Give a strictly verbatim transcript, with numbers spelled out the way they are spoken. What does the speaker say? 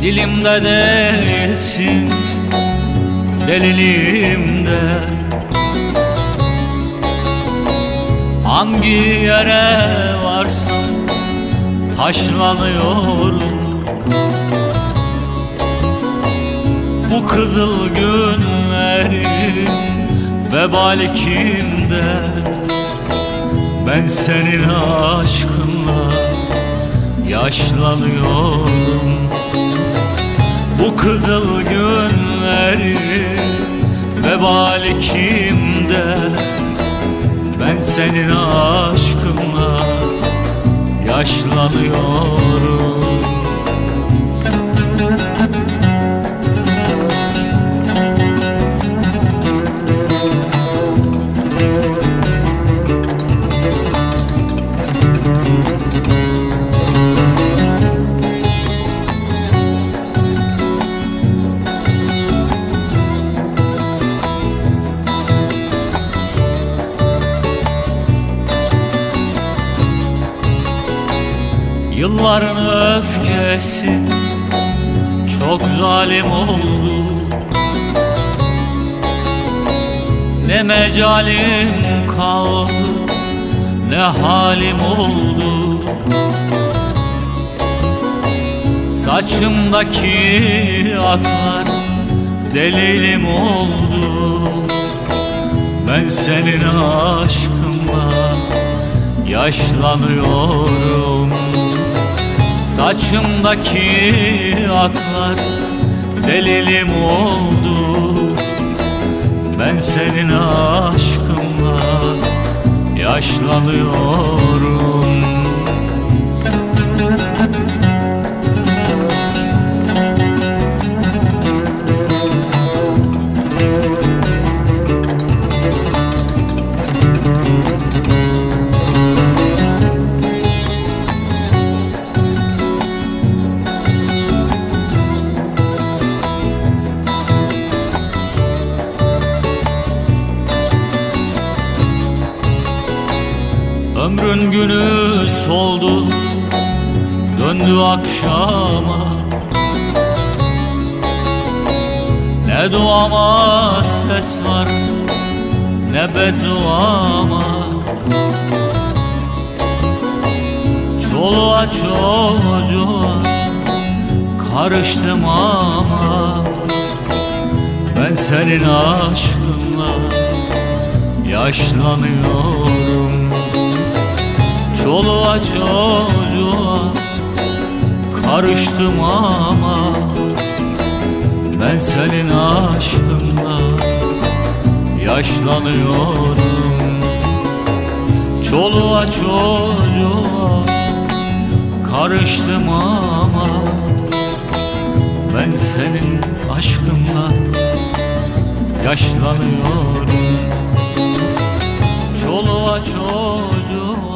Dilimde değilsin, deliliğimde. Hangi yere varsam taşlanıyorum. Bu kızıl günlerin vebali kimde? Ben senin aşkınla yaşlanıyorum. Bu kızıl günlerin vebali kimde? Ben senin aşkınla yaşlanıyorum. Yılların öfkesi çok zalim oldu. Ne mecalim kaldı, ne halim oldu. Saçımdaki aklar delilim oldu. Ben senin aşkınla yaşlanıyorum. Saçımdaki aklar delilim oldu. Ben senin aşkınla yaşlanıyorum. Ömrün günü soldu, döndü akşama. Ne duama ses var, ne bedduama. Çoluğa çocuğa karıştım ama ben senin aşkınla yaşlanıyorum. Çoluğa çocuğa karıştım ama ben senin aşkınla yaşlanıyorum. Çoluğa çocuğa karıştım ama ben senin aşkınla yaşlanıyorum. Çoluğa çocuğa